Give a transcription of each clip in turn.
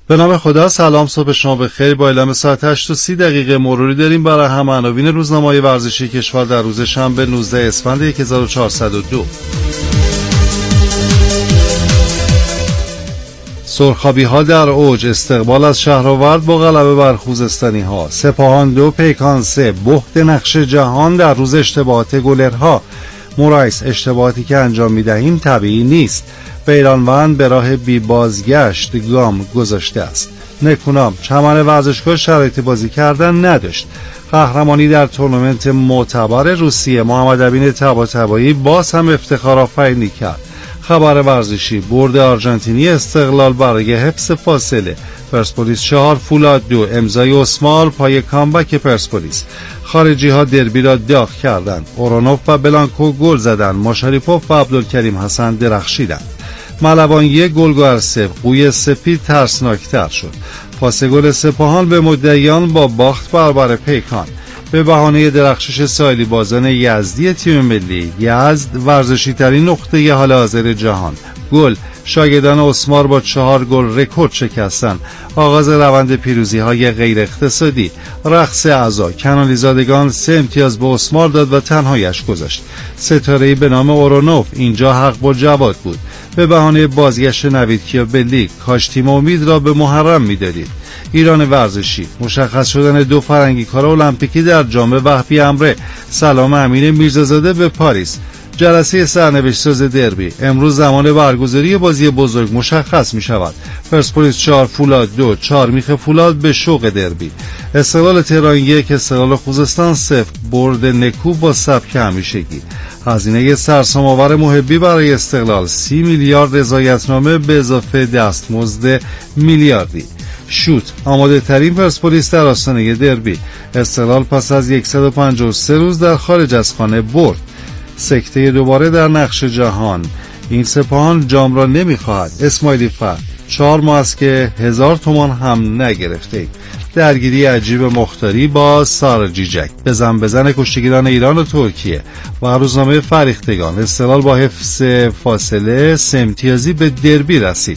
به نام خدا. سلام، صبح شما بخیر. با اعلام ساعت 8:30 مروری داریم برای همه عناوین روزنامه‌های ورزشی کشور در روز شنبه 19 اسفند 1402. سرخابی‌ها در اوج، استقبال از شهرآورد با غلبه بر خوزستانی‌ها. سپاهان 2 پیکان 3 بهت نقش جهان در روز اشتباهات گلرها. مورایس: اشتباهاتی که انجام می‌دهیم طبیعی نیست. بیرانوند به راه بی بازگشت گام گذاشته است. نکونام: چمن ورزشگاه شرایط بازی کردن نداشت. قهرمانی در تورنمنت معتبر روسیه. محمد امین طباطبایی باز هم افتخارآفرینی کرد. خبر ورزشی: برد آرژانتینی استقلال برای حفظ فاصله. پرسپولیس 4 فولاد 2 امضای اسمال پای کامبک پرسپولیس. خارجی ها دربی را داغ کردند. اورونوف و بلانکو گل زدند. ماشاریپوف و عبدالکریم حسن درخشیدند. ملوان 1 گلگهر 0 قوی سپید ترسناکتر شد. پاس گل سپاهان به مدعیان با باخت برابر پیکان. به بهانه درخشش ساحلی بازان یزدی تیم ملی، یزد ورزشی ترین نقطه حال حاضر جهان. گل: شاگردان اسمار با 4 گل رکورد شکستند. آغاز روند پیروزی های غیر اقتصادی. رقص اعضا: کنالیزادگان 3 امتیاز به اسمار داد و تنهایش گذاشت. ستاره‌ای به نام اورونوف: اینجا حق با جواد بود. به بهانه بازگشت نویدکیا به لیگ، کاش تیم امید را به محرم می‌دادید. ایران ورزشی: مشخص شدن 2 فرنگی‌کار المپیکی در جام وهبی امره. سلام امین میرزازاده به پاریس. جلسه سرنوشت ساز دربی: امروز زمان برگزاری بازی بزرگ مشخص می شود. پرسپولیس 4 فولاد 2 4 میخ فولاد به شوق دربی. استقلال تهران 1 استقلال خوزستان 0 برد نکو با سبک همیشگی. هزینه سرسام‌آور محبی برای استقلال 30 میلیارد رضایتنامه به اضافه دستمزد میلیاردی. شوت: آماده ترین پرسپولیس در آستانه دربی. استقلال پس از 153 روز در خارج از خانه برد. سکته دوباره در نقش جهان. این سپاهان جام را نمیخواهد. اسماعیلی فرد: 4 ماه است که 1000 تومان هم نگرفته. درگیری عجیب مختاری با سارجیجک. بزن کشتیگیران ایران و ترکیه و روزنامه فریختگان. استقلال با حفظ فاصله 3 امتیازی به دربی رسید.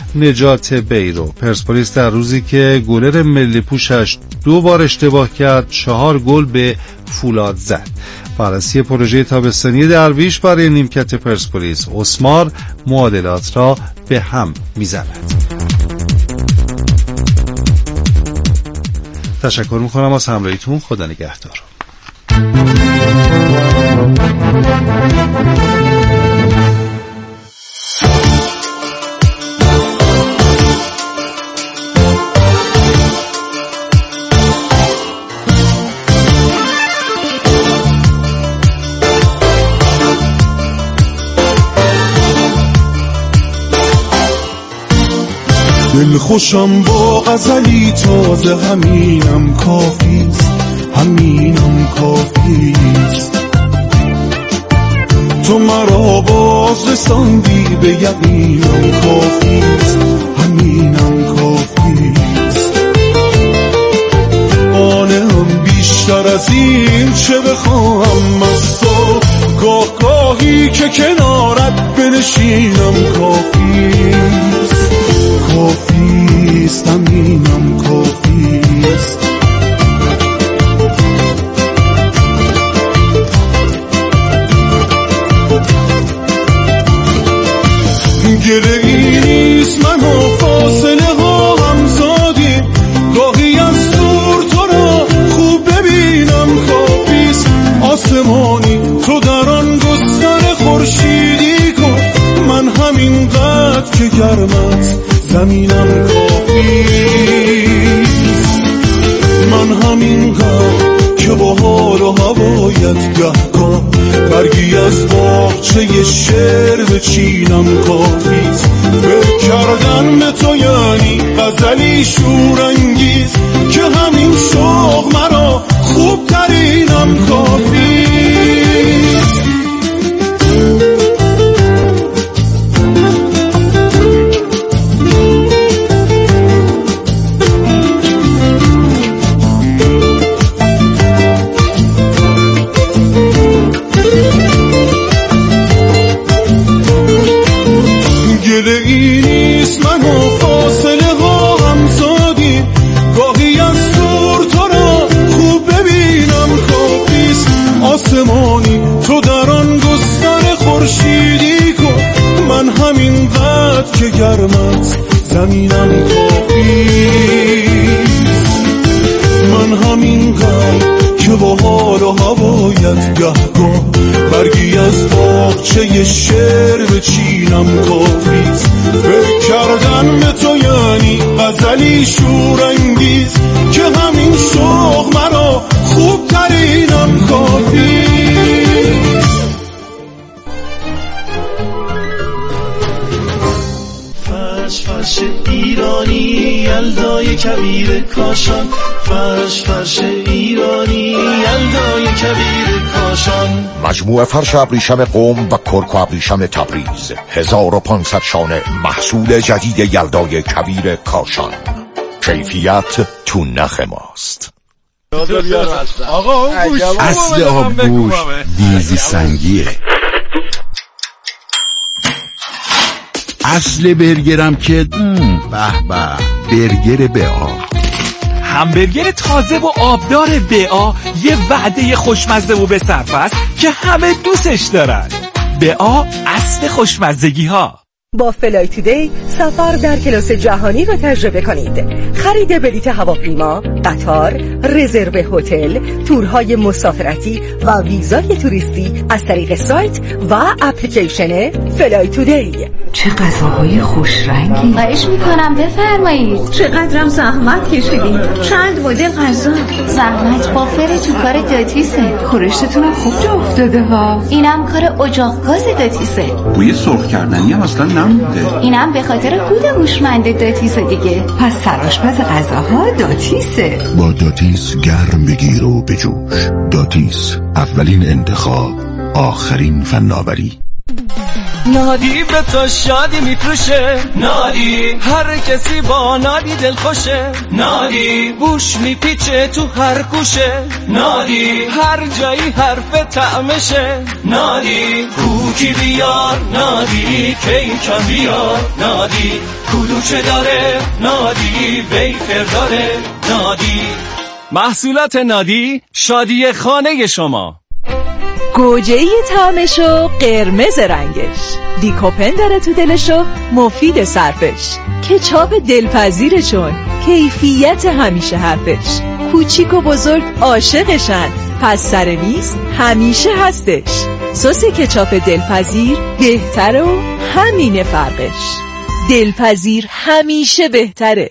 نجات بیرو: پرسپولیس در روزی که گلر ملی پوشش 2 بار اشتباه کرد 4 گل به فولاد زد. بررسی پروژه تابستانی درویش برای نیمکت پرسپولیس. اسمار معادلات را به هم میزند. تشکر میکنم از همراهیتون. خدا نگهدار. دل خوشم با غزلی تازه، همینم کافیست، همینم کافیست. تو مرا باز رساندی به یقینم کافیست، همینم کافیست. آنم بیشتر از این چه بخواهم از تو، گاه گاهی که کنارت بنشینم کافیست، کافیست، همینم کافیست. گره ای نیست من و فاصله ها هم زادیم، گاهی از دور تو را خوب ببینم کافیست. آسمانی تو در آن گستر خورشیدی کن، من همینقدر که گرم است زمینم کافیست. من همینقدر که با حال و هوایت گهگاه برگی از باغچه شعر بچینم کافیست. فکر کردن به تو یعنی غزلی شورانگیز، که همین شوق مرا خوب ترینم کافیست. گله ای نیست من و فاصله ها هم همینقدر که گرمت زمینم کافیست. من همینقدر که با حال و هوایت گهگاه برگی از باغچه شعر بچینم کافیست. فکر کردن به تو یعنی غزلی شورانگیز که همین شوق مرا خوب ترینم کافیست. فرش فرش ایرانی یلدای کبیر کاشان، فرش فرش ایرانی یلدای کبیر کاشان. مجموعه فرش ابریشم قم و کرک و ابریشم تبریز، 1500 شانه محصول جدید یلدای کبیر کاشان. کیفیت تو نخ ماست. آقا اون گوش اصل آبگوش دیزی سنگیه. اصل برگرم که به برگر BA. همبرگر تازه و آبدار BA یه وعده خوشمزه و به صرف است که همه دوستش دارن. BA اصل خوشمزگی ها. با فلای تودی سفر در کلاس جهانی را تجربه کنید. خرید بلیط هواپیما، قطار، رزرو هتل، تورهای مسافرتی و ویزای توریستی از طریق سایت و اپلیکیشن فلای تودی. چه غذاهای خوش رنگی. خواهش میکنم بفرمایید. چقدرم زحمت کشیدید. چند مدل غذا. زحمت بافر تو کار داتیسه. خورشتتونم خوب جا افتاده ها. اینم کار اجاق گاز داتیسه. بوی سرخ کردنی هم اصلا نمونده. اینم به خاطر کود هوشمند داتیسه دیگه. پس سرآشپز غذاها داتیسه. با داتیس گرم بگیر و بجوش. داتیس، اولین انتخاب، آخرین فناوری. نادی به تو شادی میفروشه، نادی هر کسی با نادی دل خوشه، نادی بوش میپیچه تو هر گوشه، نادی هر جایی حرف طعمشه، نادی کوکی بیار، نادی کیکم بیار، نادی کلوچه داره، نادی بیکر داره، نادی. محصولات نادی شادی خانه شما. گوجه‌ای طعمشو قرمز رنگش، لیکوپن داره تو دلشو مفید صرفش، کچاپ دلپذیرشون کیفیت همیشه حرفش، کوچیک و بزرگ عاشقشن پس سر نیست همیشه هستش. سس کچاپ دلپذیر بهتره و همینه فرقش، دلپذیر همیشه بهتره.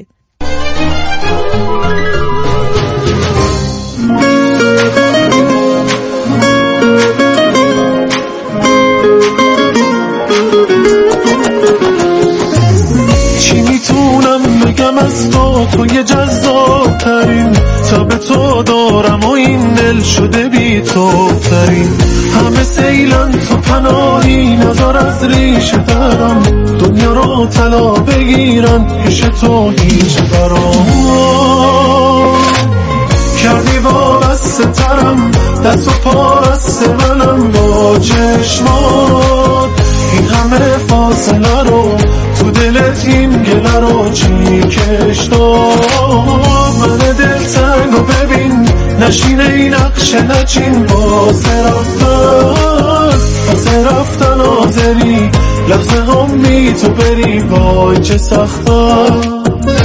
چی میتونم بگم از تو، توی جذاب ترین تب تو دارم و این دل شده بی تو ترین. همه سیلن تو پناهی نظر از ریشه درم، دنیا رو طلا بگیرن پیش تو هیچ برام. کردی وابسته ترم دست و پا رست منم با چشمات، این همه فاصله رو تو دلت این گله رو چی کش داد. من دل تنگ و ببین نشینه این نقشه نچین، واسه رفتن آذری لحظه هم بی تو بری، وای چه سخته.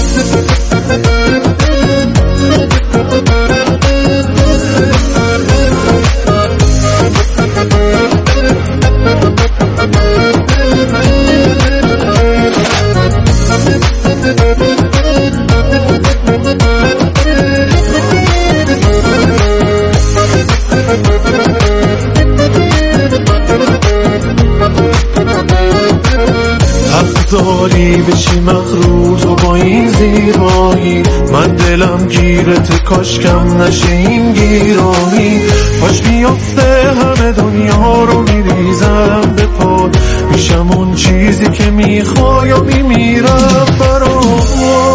داری بشی مغرور تو با این زیبایی، من دلم گیرت کاش کم نشه این گیرانی. کاش بیفته همه دنیا رو میریزم به پا، میشم اون چیزی که میخوای و میمیرم برات.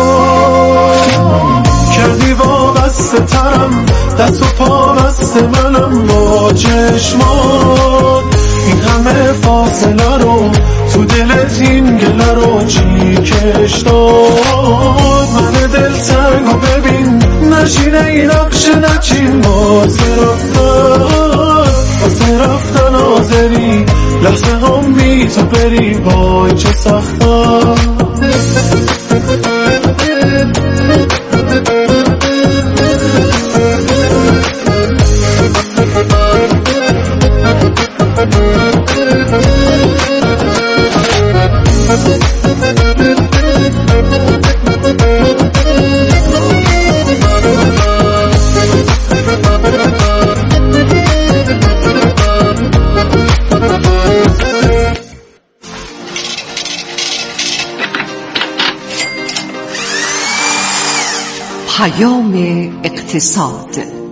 کردی وابسته ترم دست و پا بست منم با چشمات، این همه فاصله رو تو دلت این گله رو چی کش داد. من دل تنگ و ببین نشینه این نقشه نچین، واسه رفتن آذری لحظه ها میتپری وای چه سختا اقتصاد.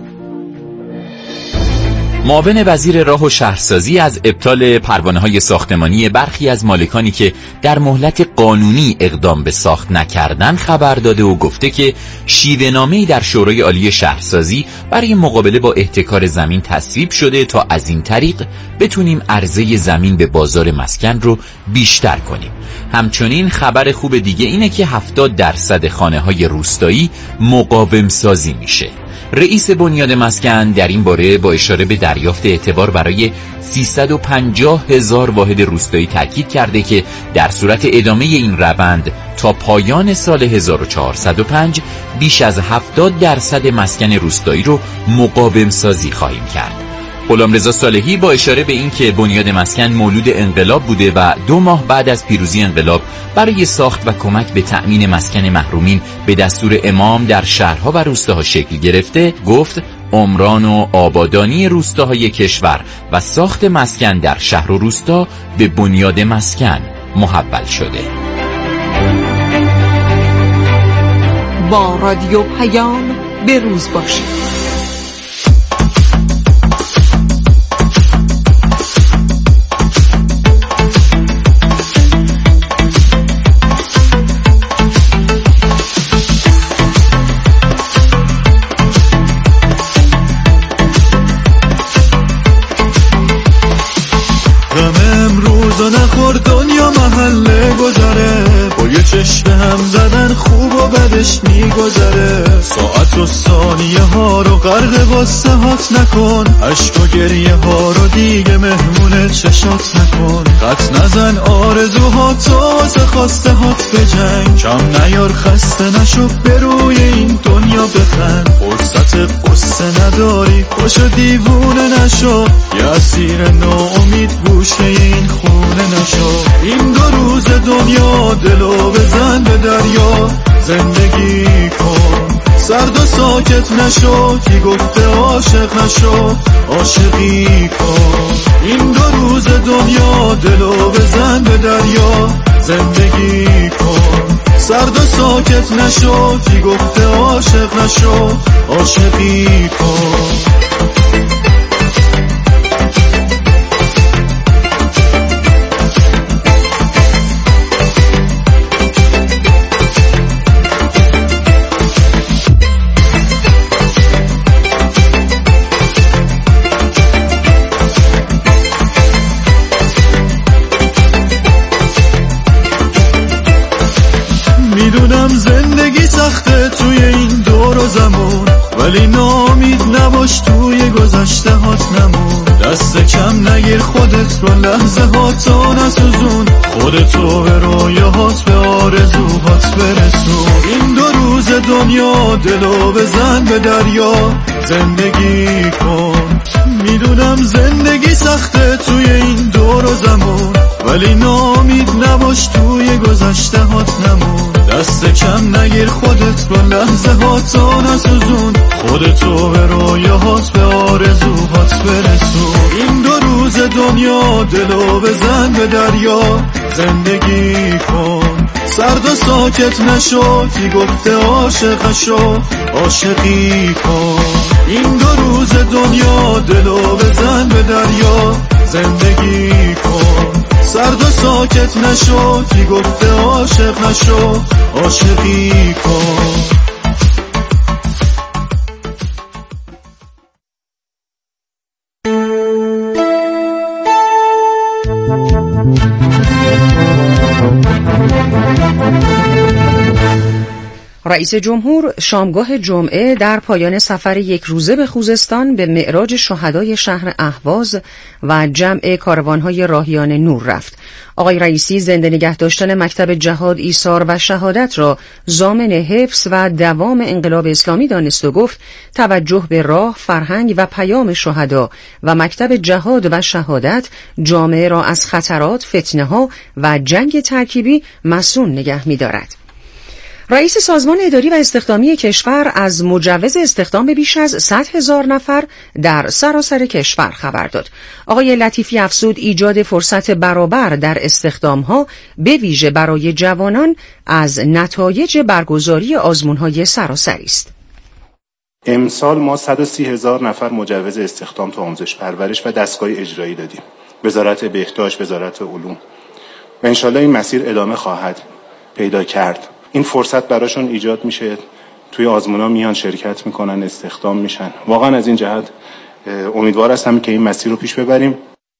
معاون وزیر راه و شهرسازی از ابطال پروانه‌های ساختمانی برخی از مالکانی که در مهلت قانونی اقدام به ساخت نکردن خبر داده و گفته که شیوه‌نامه‌ای در شورای عالی شهرسازی برای مقابله با احتکار زمین تصویب شده تا از این طریق بتونیم عرضه زمین به بازار مسکن رو بیشتر کنیم. همچنین خبر خوب دیگه اینه که 70% خانه‌های روستایی مقاوم سازی میشه. رئیس بنیاد مسکن در این باره با اشاره به دریافت اعتبار برای 350,000 واحد روستایی تاکید کرده که در صورت ادامه این روند تا پایان سال 1405 بیش از 70% مسکن روستایی رو مقاوم سازی خواهیم کرد. غلامرضا صالحی با اشاره به این که بنیاد مسکن مولود انقلاب بوده و 2 ماه بعد از پیروزی انقلاب برای ساخت و کمک به تأمین مسکن محرومین به دستور امام در شهرها و روستاها شکل گرفته، گفت عمران و آبادانی روستاهای کشور و ساخت مسکن در شهر و روستا به بنیاد مسکن محول شده. با رادیو پیام به روز باشید. نخور دنیا محله گذره با یه چشم هم زدن خوب و بدش میگذره ساعت و ثانیه ها رو غرق قصه هات نکن عشق و گریه ها رو دیگه مهمون چشات نکن خط نزن آرزوهات واسه خواسته هات به جنگ کم نیار خسته نشو بروی این دنیا بخند فرصت قصه نداری پاشو دیوونه نشو یه اسیر ناامید گوشه این خونه نشو این 2 روز دنیا دلو بزن به دریا زندگی کن سرد و ساکت نشو کی گفته عاشق نشو عاشقی کن این 2 روز دنیا دلو بزن به دریا زندگی کن سرد و ساکت نشو کی گفته عاشق نشو عاشقی کن میدونم زندگی سخته توی این دور و زمان ولی نامید نباش توی گذشته هات نمون دست کم نگیر خودت رو لحظه هاتو نسوزون خودتو به رویاهات به آرزوهات برسون این 2 روز دنیا دلو بزن به دریا زندگی کن میدونم زندگی سخته توی این دور و زمان ولی نامید نباش توی گذشته هات نمون دست کم نگیر خودت رو لحظه هاتو نسوزون خودتو به رویاهات به آرزوهات برسون این 2 روز دنیا دلو بزن به دریا زندگی کن سرد و ساکت نشو کی گفته عاشق نشو عاشقی کن این 2 روز دنیا دلو بزن به دریا زندگی کن سرد و ساکت نشو کی گفته عاشق نشو عاشقی کن رئیس جمهور شامگاه جمعه در پایان سفر یک روزه به خوزستان به معراج شهدای شهر اهواز و جمع کاروانهای راهیان نور رفت. آقای رئیسی زنده نگه داشتن مکتب جهاد، ایثار و شهادت را ضامن حفظ و دوام انقلاب اسلامی دانست و گفت توجه به راه، فرهنگ و پیام شهدا و مکتب جهاد و شهادت جامعه را از خطرات، فتنه‌ها و جنگ ترکیبی مصون نگه می‌دارد. رئیس سازمان اداری و استخدامی کشور از مجوز استخدام بیش از 100,000 نفر در سراسر کشور خبر داد. آقای لطیفی افزود ایجاد فرصت برابر در استخدام‌ها به ویژه برای جوانان از نتایج برگزاری آزمون‌های سراسری است. امسال ما 130,000 نفر مجوز استخدام تو آموزش پرورش و دستگاه اجرایی دادیم. وزارت بهداشت، وزارت علوم و انشالله این مسیر ادامه خواهد پیدا کرد. این فرصت براشون ایجاد میشه، توی آزمونا میان شرکت میکنن، استخدام میشن. واقعا از این جهت امیدوار هستم که این مسیر رو پیش ببریم.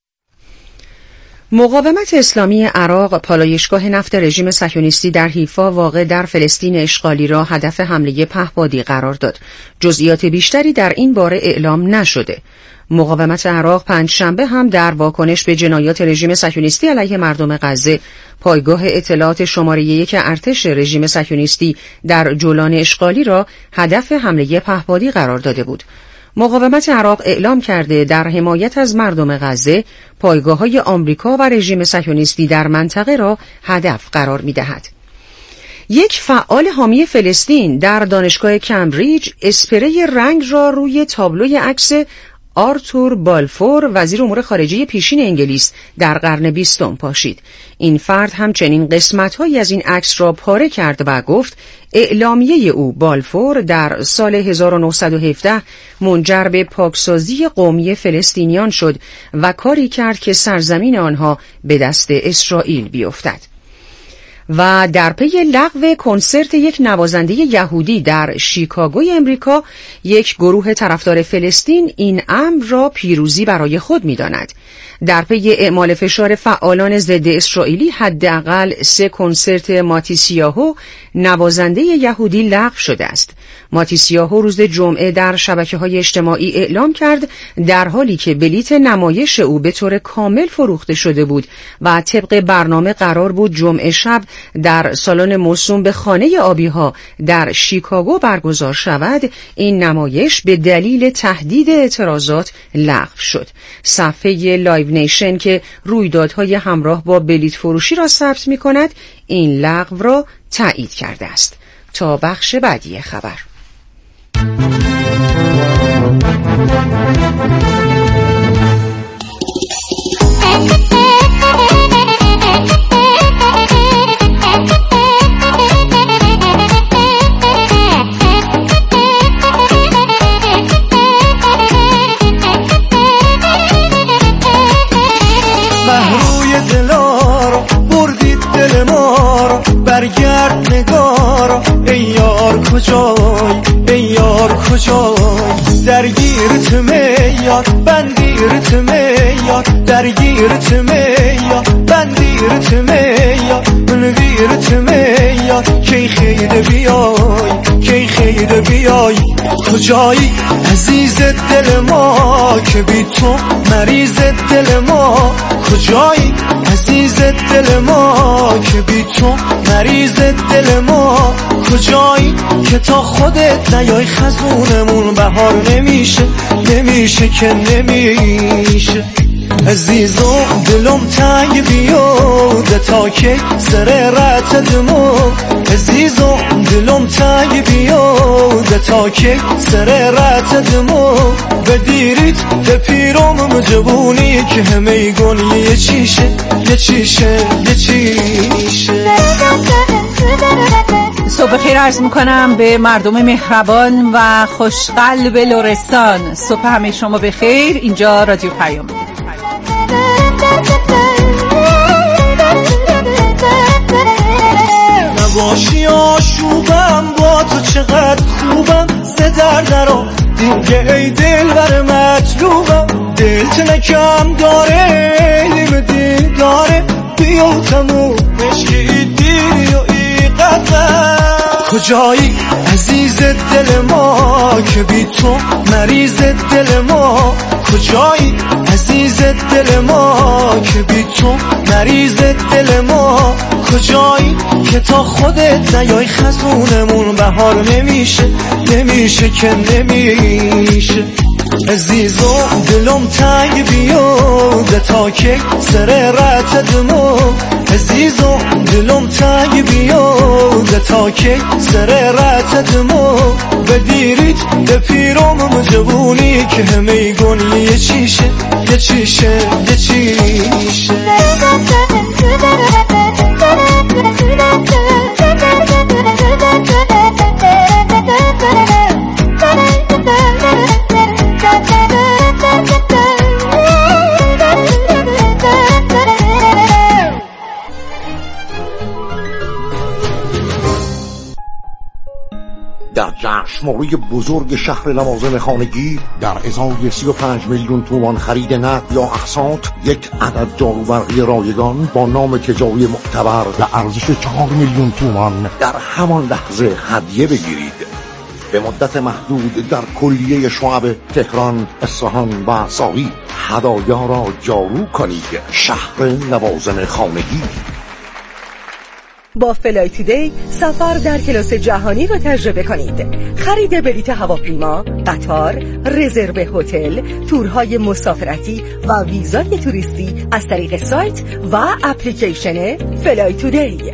مقاومت اسلامی عراق پالایشگاه نفت رژیم صهیونیستی در حیفا واقع در فلسطین اشغالی را هدف حمله پهپادی قرار داد. جزئیات بیشتری در این باره اعلام نشده. مقاومت عراق پنجشنبه هم در واکنش به جنایات رژیم صهیونیستی علیه مردم غزه پایگاه اطلاعات شماره 1 ارتش رژیم صهیونیستی در جولان اشغالی را هدف حمله پهپادی قرار داده بود. مقاومت عراق اعلام کرده در حمایت از مردم غزه پایگاه‌های آمریکا و رژیم صهیونیستی در منطقه را هدف قرار می‌دهد. یک فعال حامی فلسطین در دانشگاه کمبریج اسپری رنگ را روی تابلوی عکس آرتور بالفور وزیر امور خارجه پیشین انگلیس در قرن 20 پاشید. این فرد همچنین قسمت‌هایی از این عکس را پاره کرد و گفت اعلامیه او بالفور در سال 1917 منجر به پاکسازی قومی فلسطینیان شد و کاری کرد که سرزمین آنها به دست اسرائیل بیفتد. و در پی لغو کنسرت یک نوازنده یهودی در شیکاگوی امریکا، یک گروه طرفدار فلسطین این امر را پیروزی برای خود می‌داند. در پی اعمال فشار فعالان ضد اسرائیلی حداقل 3 کنسرت ماتیسیاهو نوازنده یهودی لغو شده است. ماتیسیاهو روز جمعه در شبکه‌های اجتماعی اعلام کرد در حالی که بلیت نمایش او به طور کامل فروخته شده بود و طبق برنامه قرار بود جمعه شب در سالن موسوم به خانه آبی‌ها در شیکاگو برگزار شود، این نمایش به دلیل تهدید اعتراضات لغو شد. صفحه لایو نیشن که رویدادهای همراه با بلیت فروشی را ثبت می‌کند، این لغو را تایید کرده است. تا بخش بعدی خبر. بهروی دلارا بردید دل ما را، برگرد نگارا ای یار کجای، ای یار کجای. درگیرت میاد بندیرت میاد، درگیرت میاد بندیرت میاد، منویرت میاد کی خیره بیای، کی خیره بیای. کجایی عزیز دل ما که بی تو مریض دل ما، کجایی عزیز دل ما که بی تو مریض دل ما، کجایی که تا خودت نیای خزونمون بهار نمیشه، نمیشه که نمیشه. عزیزو دلم تنگ بیاده تا که سر رت دمو، عزیزو دلم تنگ بیاده تا که سر رت دمو. بدیریت به پیرم مجبونی که همه گونی یه چیشه، یه چیشه، یه چیشه. صبح خیر عرض میکنم به مردم مهربان و خوشقلب لرستان. صبح همه شما بخیر. اینجا رادیو پیام. نباشی آشوبم با تو چقدر خوبم، سه درا دیگه ای دل بر مطلوبم. دلت نکم داره علم دل داره، بیا تموم مشکی دیری و ای قدر. کجایی عزیز دل ما که بی تو مریض دل ما کجایی عزیز دل ما که بی تو مریض دل ما کجایی که تا خودت نیای خزونمون بهار نمیشه که نمیشه عزیزو دلم تنگ بیاده تا که سر رت دمو عزیزو دلم تنگ بیاده تا که سر رت دمو بدیریت به پیرام جوونی که همه گونی یه چیشه در جشنواره بزرگ شهر لوازم خانگی در ازای 35 میلیون تومان خرید نقد یا اقساط یک عدد جاروبرقی رایگان با نام تجاری معتبر و ارزش 4 میلیون تومان در همان لحظه هدیه بگیرید. به مدت محدود در کلیه شعب تهران، اصفهان و ساقی هدایا را جارو کنید. شهر لوازم خانگی. با فلای تودی سفر در کلاس جهانی رو تجربه کنید. خرید بلیت هواپیما، قطار، رزرو هتل، تورهای مسافرتی و ویزای توریستی از طریق سایت و اپلیکیشن فلای تودی.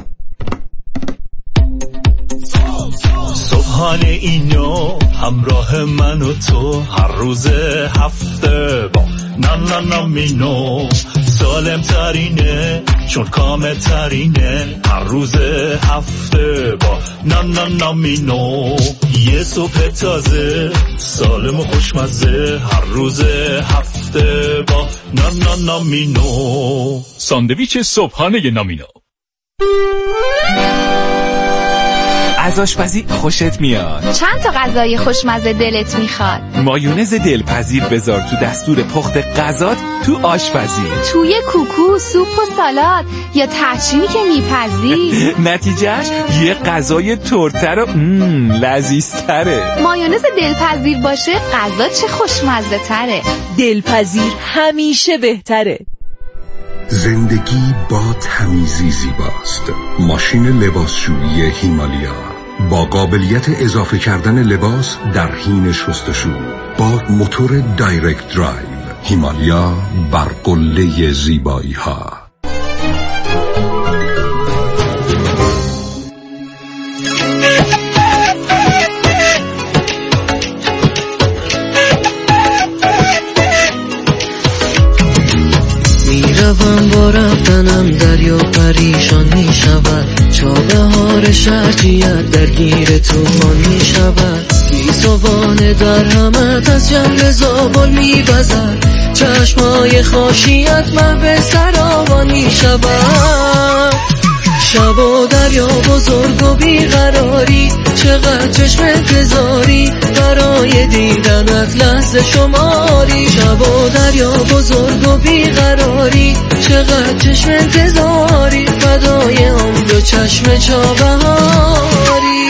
صبحانه اینو همراه من و تو هر روز هفته با نامینو سالم ترینه چون کامل ترینه هر روز هفته با نامینو یه صبح تازه سالم و خوشمزه هر روز هفته با نامینو ساندویچ صبحانه نامینو. از آشپزی خوشت میاد؟ چند تا غذای خوشمزه دلت میخواد؟ مایونز دلپذیر بذار تو دستور پخت غذات تو آشپزی، توی کوکو، سوپ و سالاد یا ترچینی که میپزی. نتیجهش یه غذای ترتر و لذیذتره. مایونز دلپذیر باشه غذا چه خوشمزه تره. دلپذیر همیشه بهتره. زندگی با تمیزی زیباست. ماشین لباسشویی هیمالیا با قابلیت اضافه کردن لباس در حین شستشو با موتور دایرکت درایو. هیمالیا بر قله زیبایی ها. میروم با رفتنم دریا پریشان میشود، چابهار شرجیت درگیر تومان میشود. گیسوان در همت از جمع زابل میوزد، چشمای خاشیت محو سراوان میشود. شب و دریا بزرگ و بیقراری، چقدر چشم انتظاری برای دیدنت لحظه شماری. شب و دریا بزرگ و بیقراری، چقدر چشم انتظاری فدای هم دو چشم چابهاری.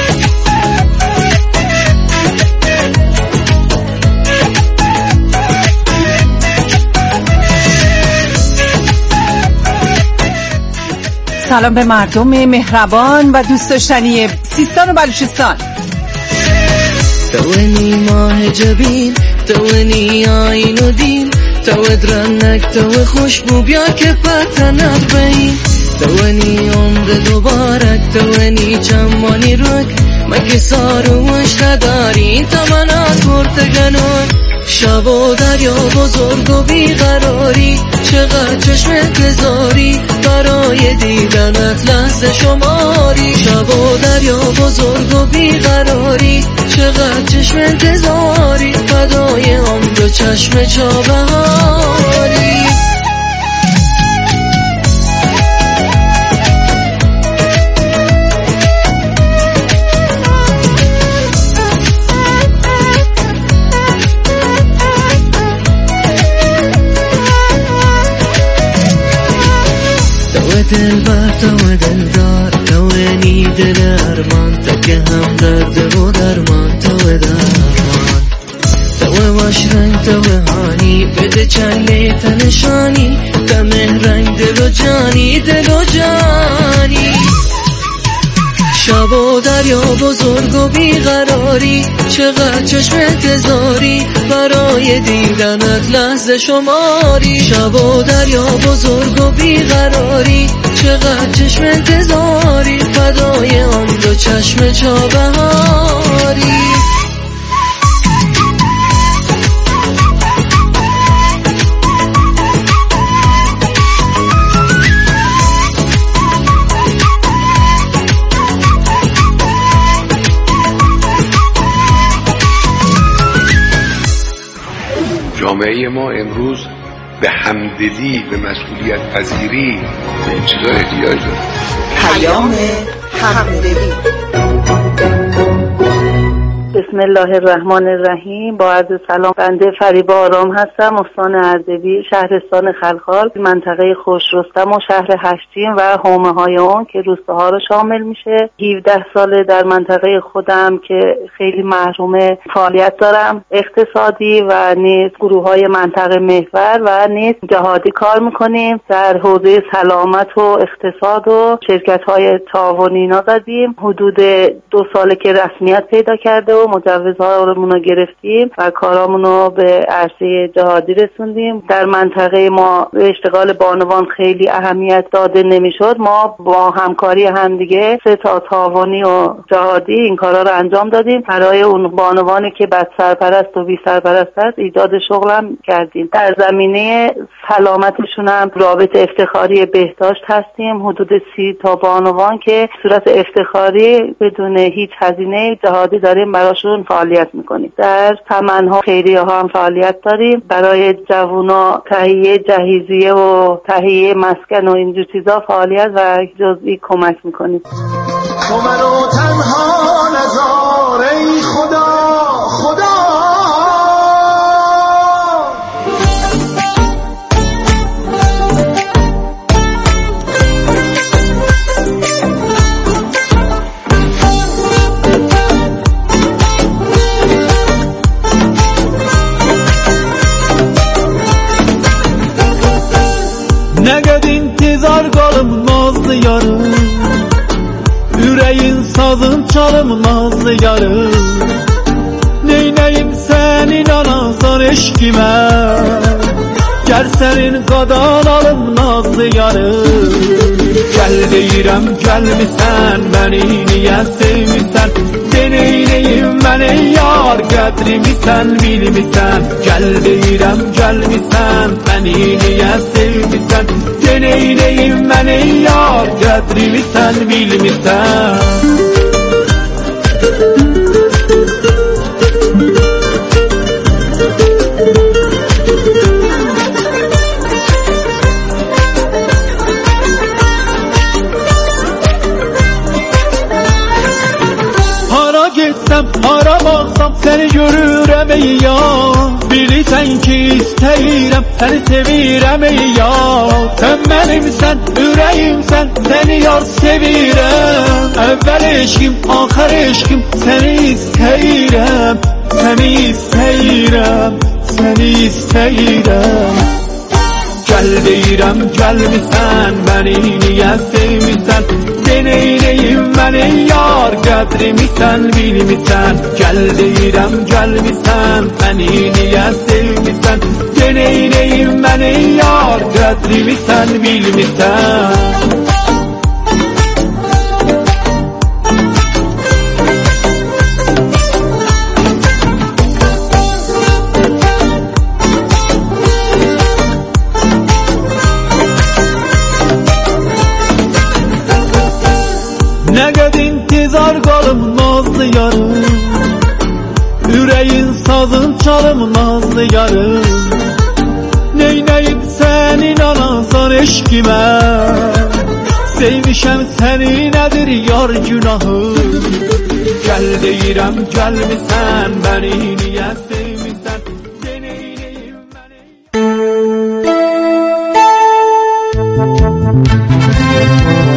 سلام به مردم مهربان و دوست داشتنی سیستان و بلوچستان. توانی ماه جبین، توانی آین و دین، تو درنک تو خوشبو بیا که پتنک بین. توانی عمر دوبارک، توانی چمانی رک، مگه ساروش نداری تمنات پرتگنون. شب و دریا بزرگ و بیقراری، چقدر چشم انتظاری برای دیدنت لحظه شماری. شب و دریا بزرگ و بیقراری، چقدر چشم انتظاری فدای هم دو چشم چابهاری. دلبر تو دلدار توانی دل ارمان تک هم درد و درمان تو درمان تو باش رنگ تو هانی بده چله تنشانی دمه رنگ دل و جانی دل و جانی شب و دریا بزرگ و بیقراری چقدر چشم انتظاری برای دیدنت لحظه شماری شب و دریا بزرگ و بیقراری چقدر چشم انتظاری فدای آن دو چشم چابهاری جامعه ما امروز به همدلی به مسئولیت پذیری به این چیزا احتیاج داره. پیام همدلی. بسم الله الرحمن الرحیم. با عرض سلام، بنده فریبا آرام هستم، استان اردبیل، شهرستان خلخال، منطقه خوش رستم و شهر هشتیم و حومه های اون که روستاها رو شامل میشه. 17 ساله در منطقه خودم که خیلی محروم فعالیت دارم اقتصادی و نیز گروه های منطقه محور و نیز جهادی کار میکنیم. در حوزه سلامت و اقتصاد و شرکت های تعاونی اینا زدیم. حدود 2 ساله که رسمیت پیدا کرده و مجوزها رو گرفتیم و کارامون رو به عرصه جهادی رسوندیم. در منطقه ما به اشتغال بانوان خیلی اهمیت داده نمیشد. ما با همکاری همدیگه 3 تا تعاونی و جهادی این کارا رو انجام دادیم. برای اون بانوانی که بد سرپرست و بی سرپرست هست ایجاد شغلم کردیم. در زمینه سلامتشون هم رابط افتخاری بهداشت هستیم. حدود 30 تا بانوان که صورت افتخاری بدون هیچ هزینه جهادی داریم براشون فعالیت میکنیم. در سمنها خیریه ها هم فعالیت داریم. برای جوونا تهیه جهیزیه و تهیه مسکن و اینجور چیزا فعالیت و جزئی کمک میکنیم. تو منو تنها نذار ای خدا خدا. Nəqəd intizar qalım nazlı yarım, Ürəyin sazın çalım nazlı yarım. Neynəyim sənin anazdan eşkimə, Gər sənin qadan alım nazlı yarım. Gəl deyirəm gəlmisən, məni niyə sevmisən, Deneynəyim mən ey yar, qədrimisən, bilmisən. Gəl deyirəm gəlmisən, məni niyə sevmisən, Deneynəyim mən ey yar, qədrimisən, bilmisən. Hara baxsam səni görürəm ey yar, Bilirsən ki istəyirəm, səni sevirəm ey yar. Sən mənimsən, ürəyimsən, səni yar sevirəm. Əvvəl eşkim, axır eşkim, səni istəyirəm, səni istəyirəm, səni istəyirəm. Gəl deyirəm gəlmisən, məni niyə sevmisən, Deneynəyim mən ey yar, qədrimisən, bilmisən. Gəl deyirəm gəlmisən, məni niyə sevmisən, Deneynəyim mən ey yar, qədrimisən, bilmisən. Nəqəd intizar qalım nazlı yarım, Ürəyin sazın çalım nazlı yarım. Neynəyim sənin anazdan eşkimə, Sevmişəm səni nədir yar günahı. Gəl deyirəm gəlmisən, məni niyə sevmisən.